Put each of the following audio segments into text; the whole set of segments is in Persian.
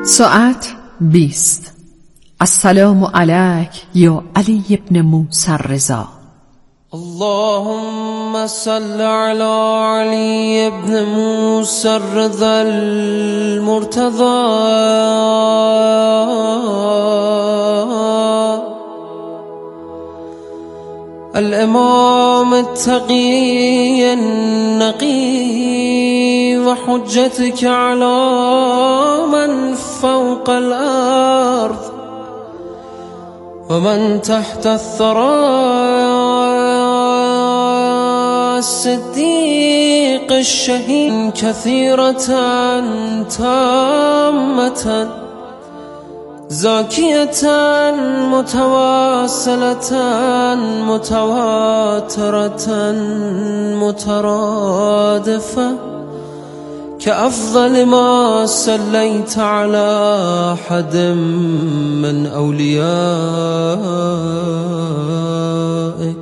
ساعت 20. السلام علیک یا علی ابن موسی الرضا. اللهم صل على علي ابن موسى الرضا المرتضى الإمام التقي النقي وحجتك على من فوق الأرض ومن تحت الثرى الصديق الشهيد كثيرة تامة زاكية متواصلة متواترة مترادفة كأفضل ما صليت على أحد من أوليائك.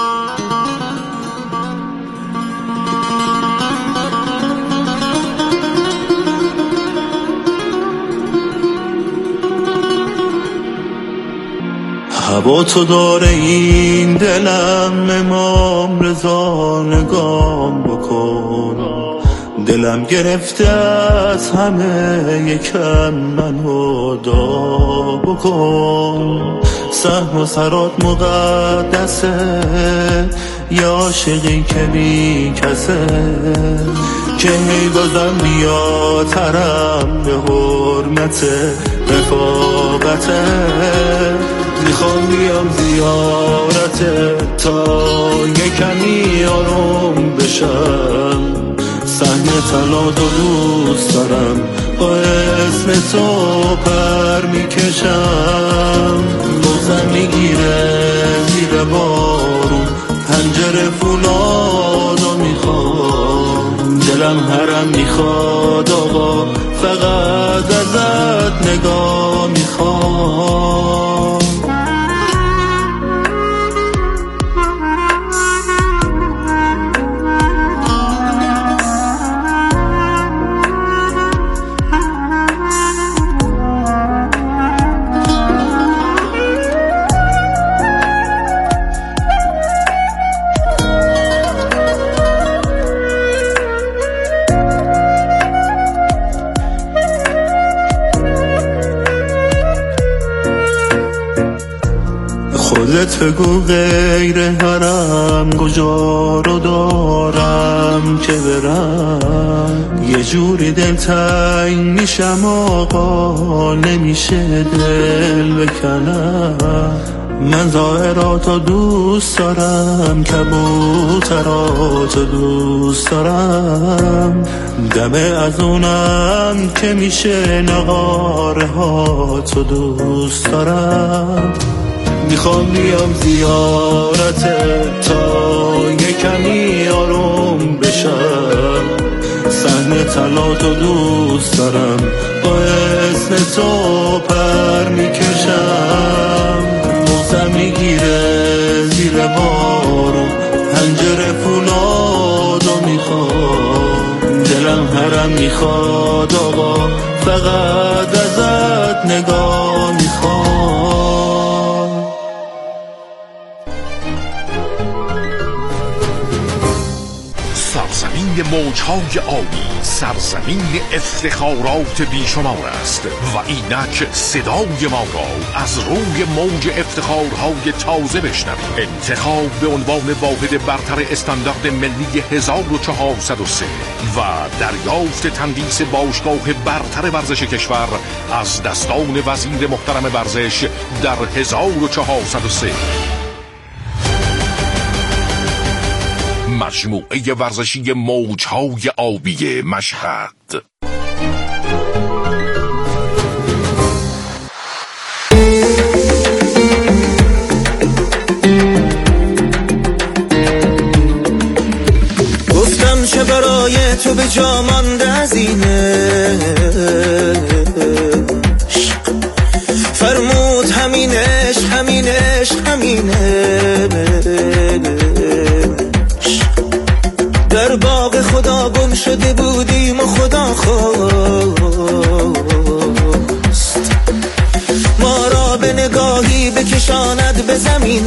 هوا تو داره این دلم امام رضا نگام بکن، دلم گرفته از همه یکم منو دا بکن. سهم و سرات مقدسه یا عاشقی که بی کسه که هی بازم بیاترم به حرمت رفاقته. میخوام بیام زیارت تا یکمی آروم بشم، صحن طلا دوست دارم با اسم تو پر میکشم. بغضم میگیره زیر بارون پنجره فولادو میخوام، دلم هرم میخواد آقا فقط ازت نگاه میخوام. خودت بگو غیر حرم کجا رو دارم که برم، یه جوری دل تنگ میشم آقا نمیشه دل بکنم. من ظاهراتو دوست دارم کبوتراتو دوست دارم، دمه از اونم که میشه نقاره هاتو دوست دارم. میخوام بیام زیارت تا یکمی آروم بشم، صحن طلاتو دوست دارم با اسم تو پر میکشم. بغضم میگیره زیر بارون پنجره فولادو میخوام، دلم هرم میخواد آقا فقط ازت نگاه میخوام. سرزمین موجهای آبی، سرزمین افتخارات بیشمار است و اینک صدای ما را از روی موج افتخارهای تازه بشنوید. انتخاب به عنوان واحد برتر استاندارد ملی 1403 و دریافت تندیس باشگاه برتر ورزش کشور از دستان وزیر محترم ورزش در 1403. مجموعه ورزشی موجهای آبی مشهد. گفتم چه برای تو به جا مانده از اینه، فرمود همینش همینش همینه. در باغ خدا گم شده بودیم و خدا خواست بکشاند به زمین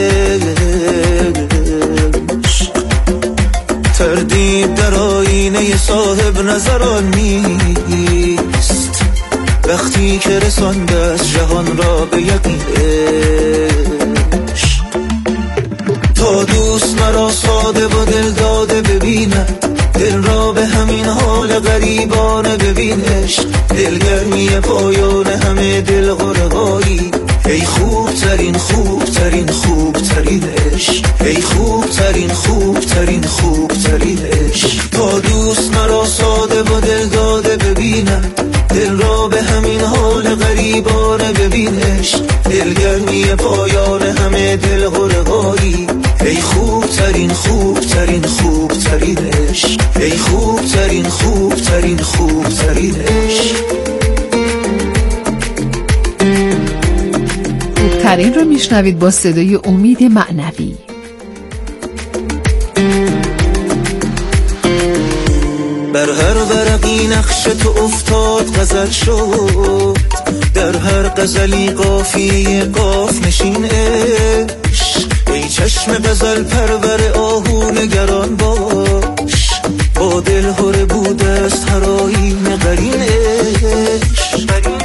عشق. تردید در آینه صاحب نظران نیست وقتی که رسانده است جهان را به یقین عشق. تا دوست مرا ساده و دل داده ببیند دل را به همین حال غریبانه ببین عشق. دلگرمی پایان همه دل غرقایی ای خوبترین خوبترین خوبترین عشق. ای خوبترین خوبترین خوبترین عشق. تا دوست مرا ساده و دل داده ببیند دل را به همین حال غریبانه ببین عشق. دلگرمی پایان همه دل غرقایی ای خوبترین خوبترین خوبترین عشق. ای خوبترین خوبترین خوبترین عشق. خوبترین رو میشنوید با صدای امید معنوی. بر هر ورقی نقش تو افتاد غزل شد در هر غزلی قافیه قاف نشین عشق. ای چشم غزل پرور آهو نگران باش با دل هره بوده است هر آیین قرین عشق.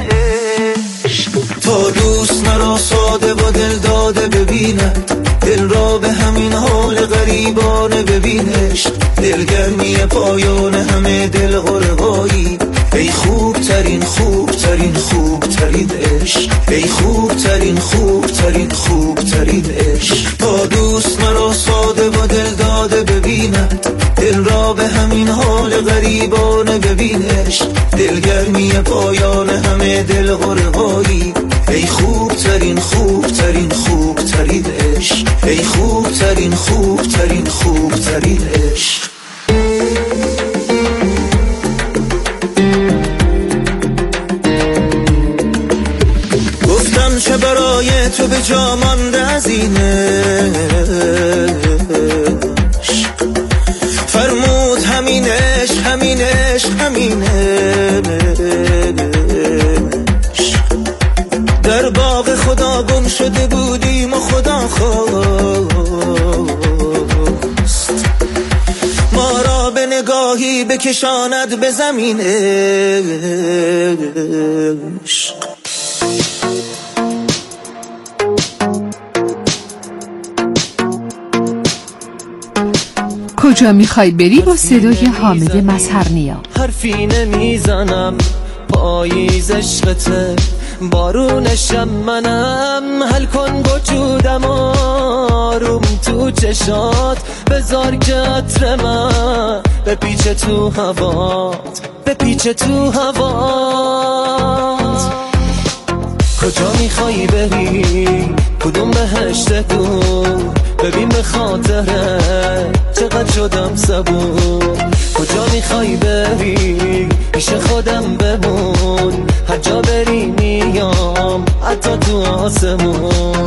تا دوست مرا ساده و دل داده ببیند دل را به همین حال غریبانه ببین عشق. دلگرمی پایان همه دل غرقایی ای خوبترین خوبترین خوبترین عشق. ای خوبترین خوبترین خوبترین عشق. تا دوست مرا ساده و دل داده ببیند دل را به همین حال غریبانه ببین عشق. دلگرمی پایان همه دل غرقایی ای خوبترین خوبترین خوبترین عشق. ای خوبترین خوبترین خوبترین عشق. گفتم چه برای تو به جا مانده از این عشق. فرمود همین عشق همین عشق همین عشق. در باغ خدا گم شده بودیم و خدا خواست ما را به نگاهی بکشاند به زمین عشق. کجا میخوای بری با صدای حامد مظهرنیا. حرفی نمیزنم پاییز عشقته بارونشم منم حل کن وجودم آروم تو چشات بذار که عطر من بپیچه تو هوات بپیچه تو هوات. کجا میخوایی بری کدوم بهشت دور ببین به خاطره چقدر شدم صبور. کجا میخوایی بری پیش خودم بمون هر جا بری میام حتی تو آسمون.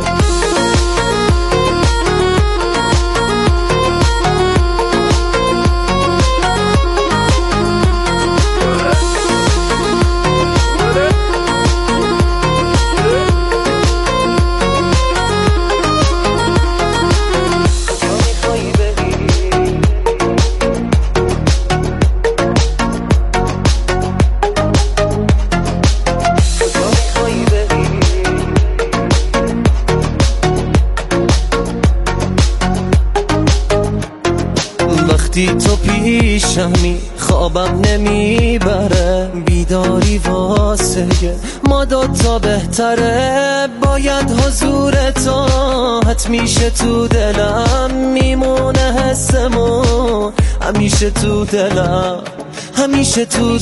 تو پیشمی خوابم نمیبره بیداری واسه ما دوتا بهتره باید حضور تو حتمیشه تو دلم میمونه حسمون همیشه تو دلم همیشه تو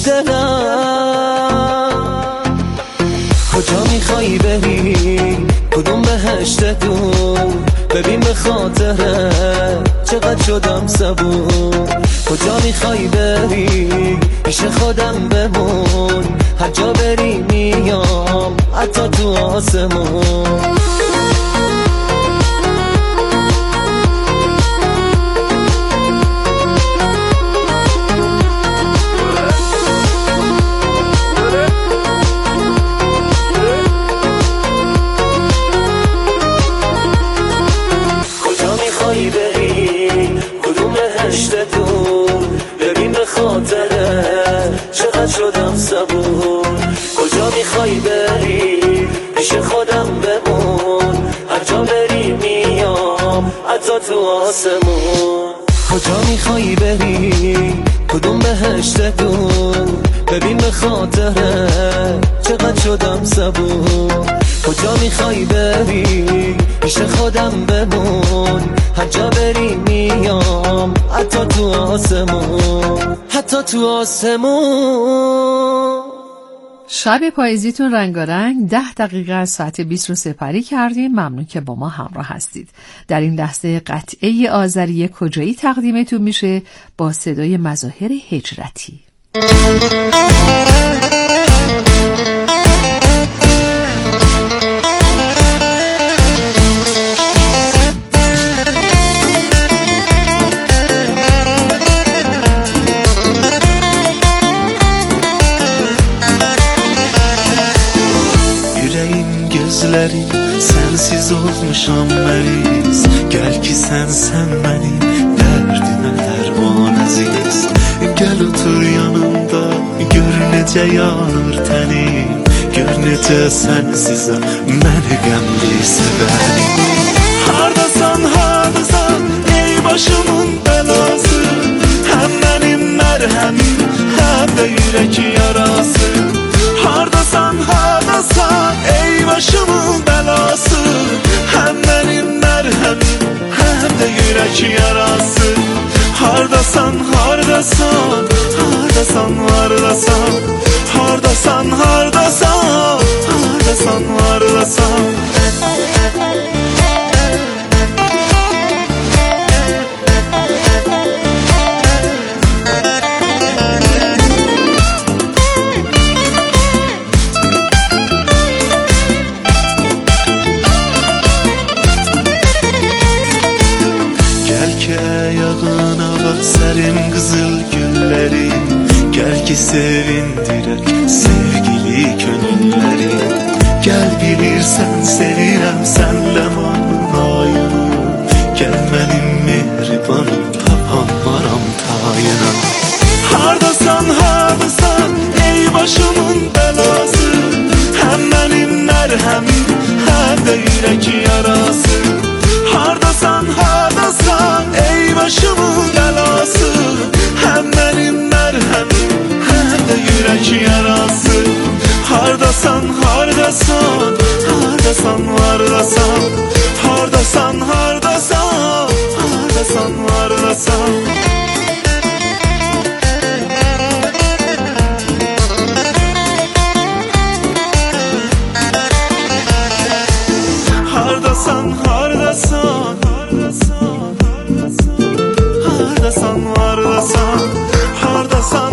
دلم. کجا میخوایی بری کدوم بهشت دور ببین به خاطره چقدر شدم صبور. کجا میخوایی بری پیش خودم بمون هر جا بری میام حتی تو آسمون. آسمون. کجا میخوایی بری کدوم بهشت دور، ببین به خاطره چقدر شدم صبور. کجا میخوایی بری پیش خودم بمون، هر جا بری میام حتی تو آسمون، حتی تو آسمون. شب پاییزیتون رنگارنگ. 10 دقیقه از ساعت 20 رو سپری کردیم. ممنون که با ما همراه هستید. در این لحظه قطعه آذری کجایی تقدیمتون میشه با صدای مظاهر هجرتی. Sensiz olmuşam meriz, gel ki sen benim derdime derman aziz. Gel otur yanımda, gör necə yanır tənim, gör necə sensizəm məni qəmli sevərim. Hardasan, hardasan ey başımın belası, həm mənim mərhəmim, həm də yürək yarası. Hardasan, hardasan ey başımın belası, hem benim merhemim hem de yürek yarası. Hardasan, hardasan, hardasan, hardasan, hardasan, hardasan, hardasan, hardasan. Serim kızıl güllerim, gel ki sevindirek sevgili gönüllerim. Gel bilirsen sevirem senle manayını, gel benim mehribanım tapanmaram tayına. Hardasan, hardasan ey başımın belası, hem benim merhemim hem de yürek yarası. Hardasan, hardasan ey başımın belası, hem benim merhemim hem de yürek yarası. Hardasan, hardasan, hardasan, hardasan, hardasan, hardasan, hardasan, hardasan. Hardasan, hardasan, hardasan, hardasan, hardasan,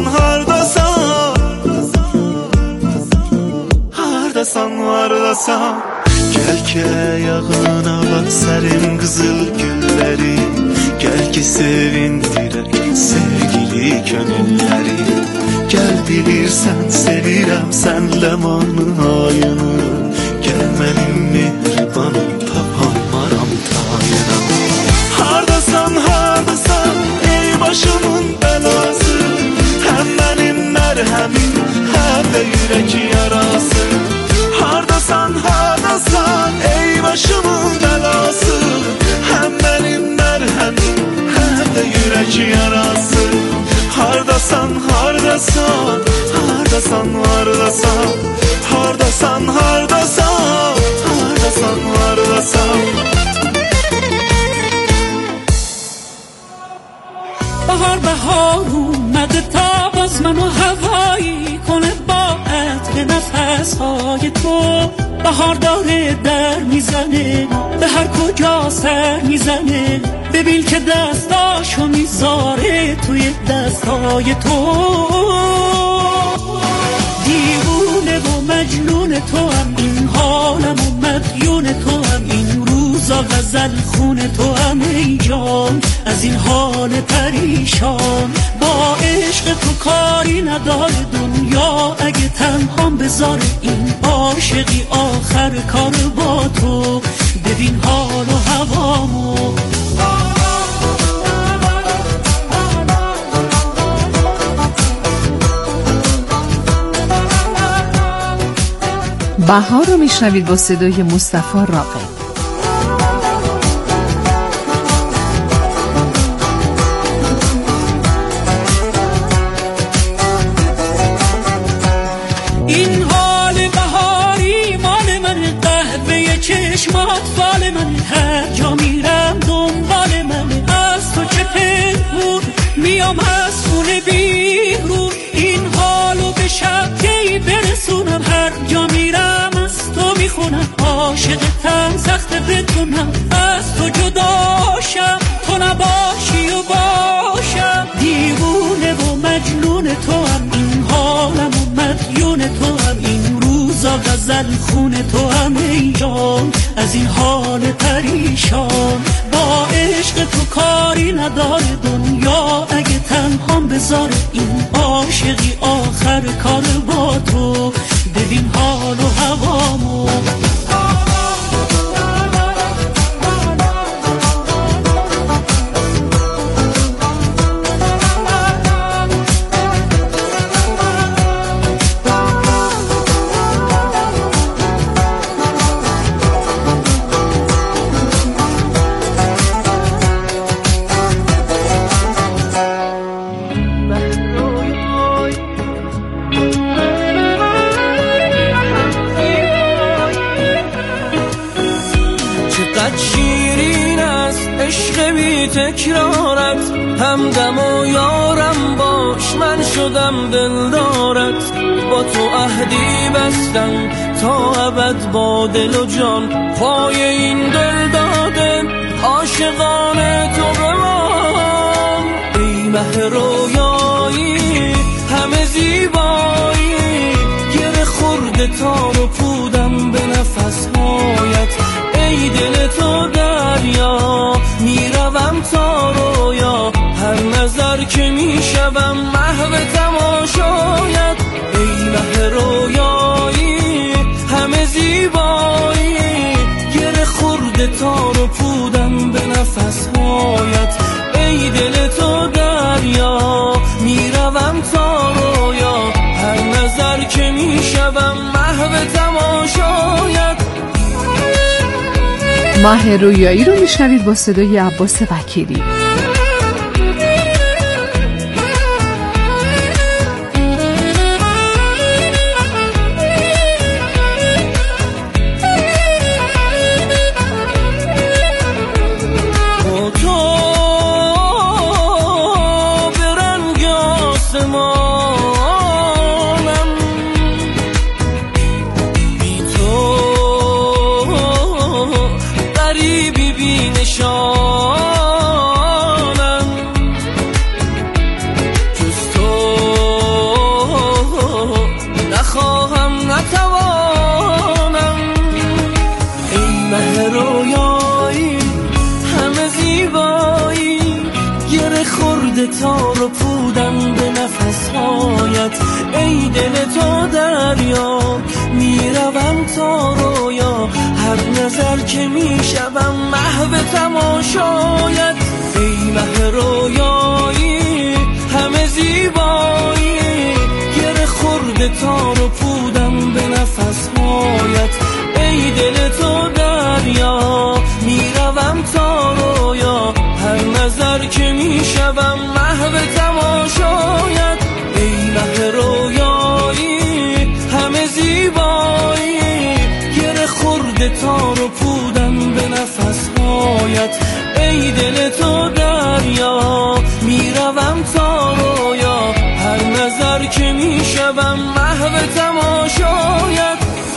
hardasan, hardasan. Gel ki ayağına bak serim kızıl güllerim, gel ki sevindirek sevgili gönüllerim. Gel bilirsen sevirem senle manayını, gel benim mehribanım tapanmaram tayına. Hardasan, hardasan ey başımın belası, hem benim merhemim hem de yürek yarası. Hardasan, hardasan ey başımın belası, hem benim merhemim hem de yürek yarası. Hardasan, hardasan, hardasan, hardasan, hardasan, hardasan, hardasan, hardasan. بهار بهار اومده تا باز منو هوایی کنه با عطر نفسهای تو. بهار داره در میزنه به هر کجا سر میزنه، ببین که دستاشو میذاره توی دستای تو. دیوونه و مجنون تو هم این حالم و مدیون تو هم این روزا غزل خون تو هم ای جان از این حال پریشان. با عشق تو کاری نداره دنیا، اگه تنهام بذاره این عاشقی آخر کار با تو. ببین حال و هوامو بهار رو میشنوید با صدای مصطفی راغب. میام از خونه بیرون این حالو به شب کی برسونم. هر جا میرم از تو میخونم عاشقتم سخت بدونم از تو جداشم تو نباشی و باشم. دیوونه و مجنون تو هم این حالم و مدیون تو هم این روزا غزل خون تو هم ای جان از این حال پریشان. با عشق تو کاری نداره دنیا اگه تنهام بذاره این عاشقی آخر کار با تو. ببین حال و هوامو تکرارت همدم و یارم باش من شدم دلدارت. با تو عهدی بستم تا ابد با دل و جان پای این دل داده عاشقانه تو بمان. ای مه رویایی همه زیبایی گره خورده تار و پودم به نفسهایت. ای دل تو دریا میروم تا رویا هر نظر که میشوم محو تماشایت. ای مه رویایی همه زیبایی گره خورده تار و پودم به نفسهایت. ای دل تو دریا میروم تا رویا هر نظر که میشوم محو تماشایت. ماه رویایی رو میشنوید با صدای عباس وکیلی. تار و پودم به نفسهایت. ای دل تو دریا میروم تا رویا هر نظر که میشوم محو تماشایت. ای مه رویایی همه زیبایی گره خورده تار و پودم به نفسهایت. ای دل تو دریا میروم تا رویا هر نظر که میشوم محو تماشایت. ای مه رویایی همه زیبایی گره خورده تار و پودم به نفسهایت. ای دل تو دریا میروم تا رویا هر نظر که میشوم محو تماشایت.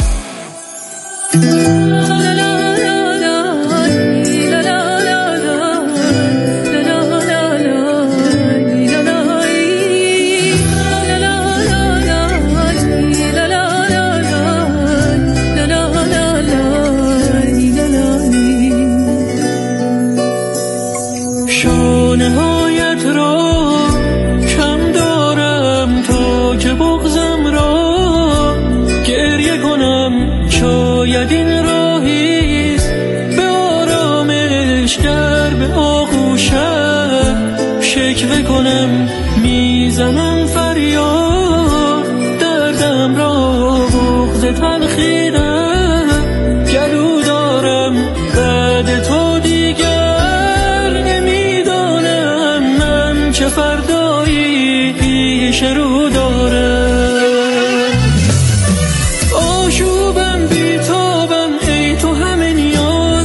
شاید این راهیست به آرامش گر به آغوشم شکوه کنم میزنم فریاد دردم را بغض تلخیدم گلو دارم بعد تو دیگر نمیدانم من چه فردایی پیش رو دارم.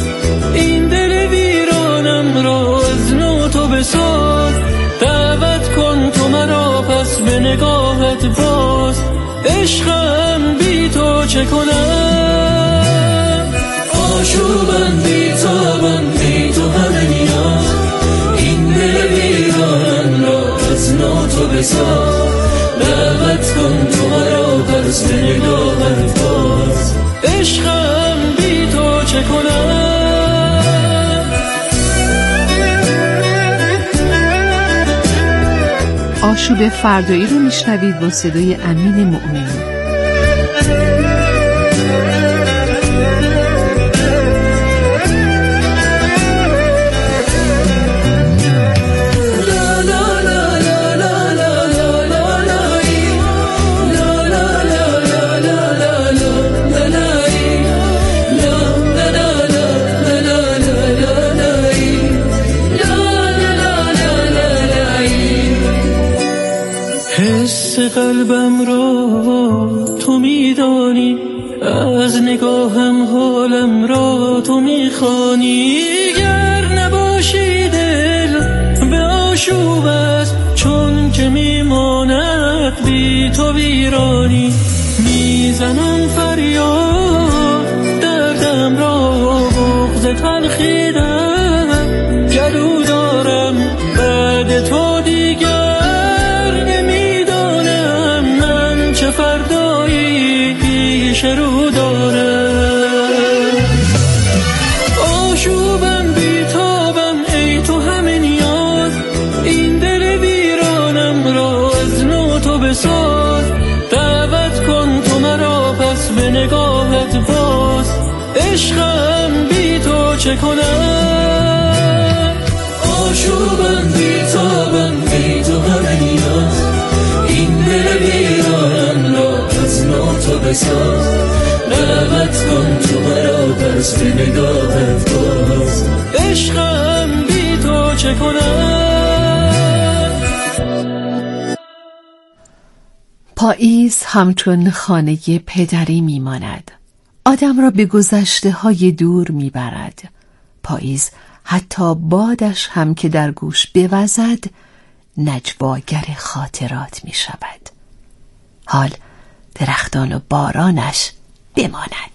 دعوت عشقم بی تو چه کنم؟ آشوبم بی تابم بی تو همه نیاز، این دل ویرانم را از نو تو بساز، دعوت کن تو مرا پس به نگاهت باز. عشقم بی تو چه کنم؟ آشوب فردایی رو میشنوید با صدای امین مؤمنی. قلبم را تو میدانی، از نگاهم حالم را تو میخوانی. گر نباشی دل به آشوب است، چون که میماند بی تو ویرانی. میزنم فریاد دردم را بغض تلخی دارم، گلو دارم بعد تو دیگر فردایی پیش رو دارم. آشوبم بی تابم ای تو همه نیاز، این دل ویرانم را از نو تو بساز، دعوت کن تو مرا پس به نگاهت باز. عشقم بی تو چه کنم؟ آشوبم بی تابم بی تو همه نیاز، این دل ویرانم را از نو تو بساز، دعوت کن تو مرا پس به نگاهت باز. عشقم بی تو چه کنم؟ پاییز همچون خانه پدری میماند، آدم را به گذشته های دور میبرد. پاییز حتی بادش هم که در گوش بوزد نجواگر خاطرات می شود. حال درختان و بارانش بماند.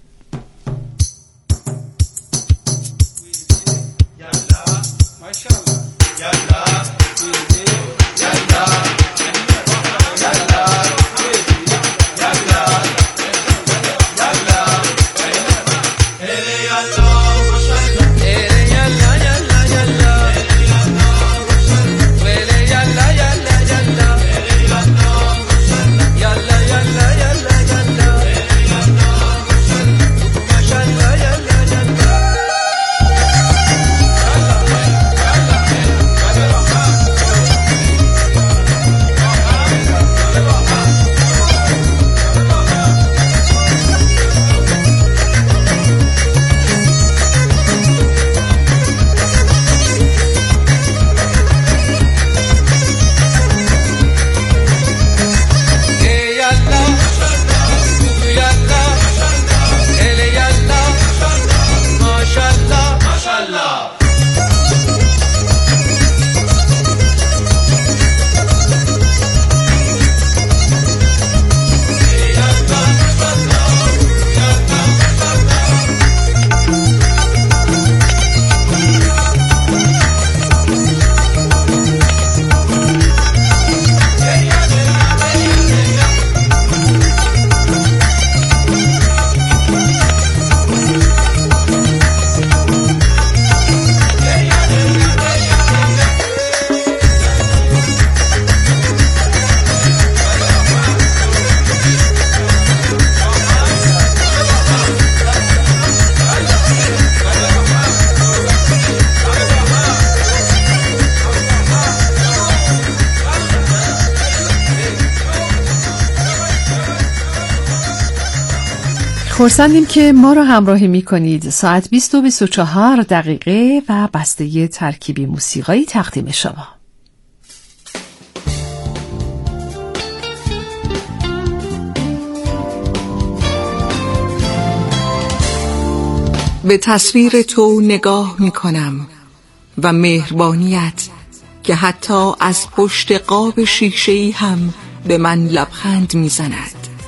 خرسندیم که ما را همراهی می کنید. ساعت 20:24 دقیقه و بسته ترکیبی موسیقایی تقدیم شما. به تصویر تو نگاه می کنم و مهربانیت که حتی از پشت قاب شیشه‌ای هم به من لبخند می زند.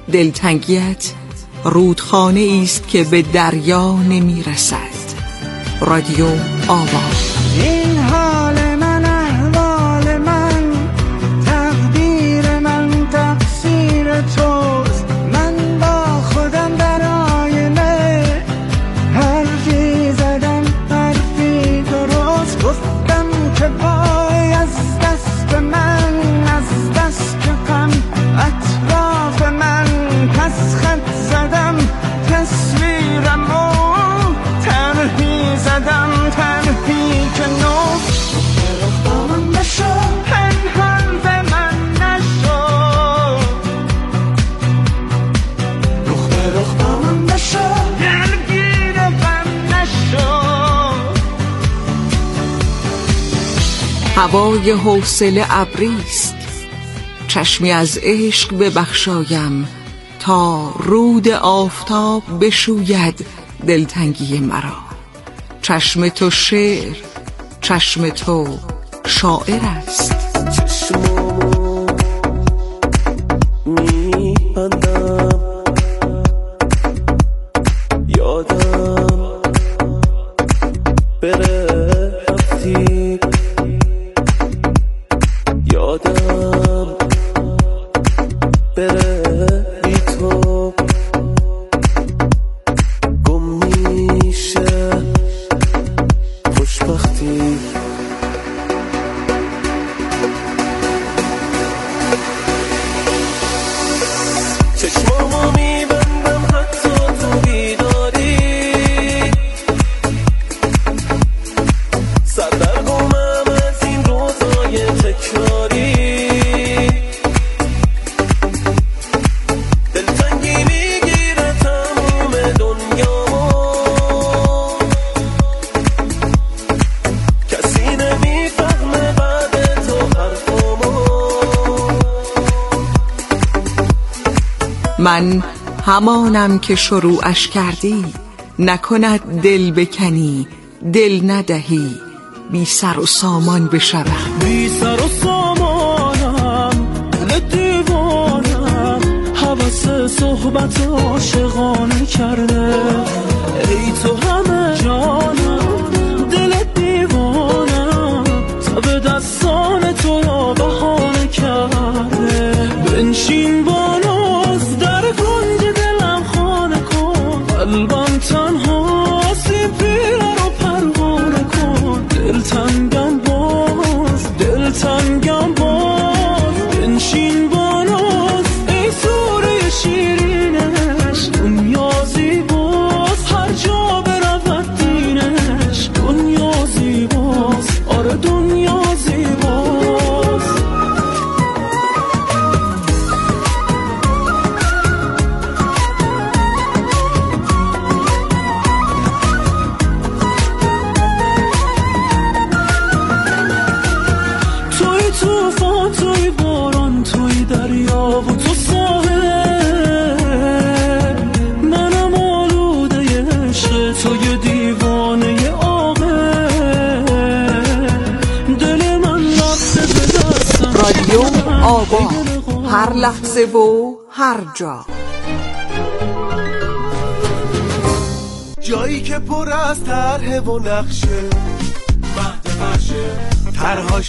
دلتنگیت رودخانه است که به دریا نمی رسد. رادیو آواز. این حال من، احوال من، تقدیر من، تقصیر توست. من با خودم در آینه حرفی زدم، حرفی درست گفتم که وای از دست من، از دست غم اطراف من، پس خط زدم تصویرمو تنهی زدم، تنهی که نو با من نشو، پنهان به من نشو، رخ به رخ با من نشو، دلگیر غم نشو. هوای حوصله ابریست، چشمی از عشق ببخشایم تا رود آفتاب بشوید دلتنگی مرا. چشم تو شعر، چشم تو شاعر است. چشمامو میبندم، یادم بره رفتی، یادم بره بی تو، گم میشه خوشبختی. چشمامو میبندم حتی تو بیداری، سردرگمم از این روزای تکراری، دلتنگی میگیره تموم دنیامو، کسی نمیفهمه بعد تو حرفامو. من همانم که شروعش کردی، نکند دل بکنی دل ندهی، بی سر و سامان بشوم. بی سر و سامانم، دل دیوانم، حوث صحبت عاشقانه کرده. ای تو همه جانم، دل دیوانم، تب دستان تو را بهانه کرده. بنشین با ناز در کنج دلم خانه کن، قلبم تنها سیم پیره رو پروانه کن. دلتنگم باز، دلتنگم باز، بنشین با ناز ای سوره شیرینش. دنیا زیباست هر جا برود دینش، دنیا زیباست، آره دنیا زیباست. توی توفان، توی باران، توی دریا و تو ساحل، منم آلوده عشق، توی دیوانه عاقل. دل من رفته به دستم. رادیو آواز، هر لحظه و هر جا. جایی که پر از طرح و نقشه، مهد فرشه، طرحاش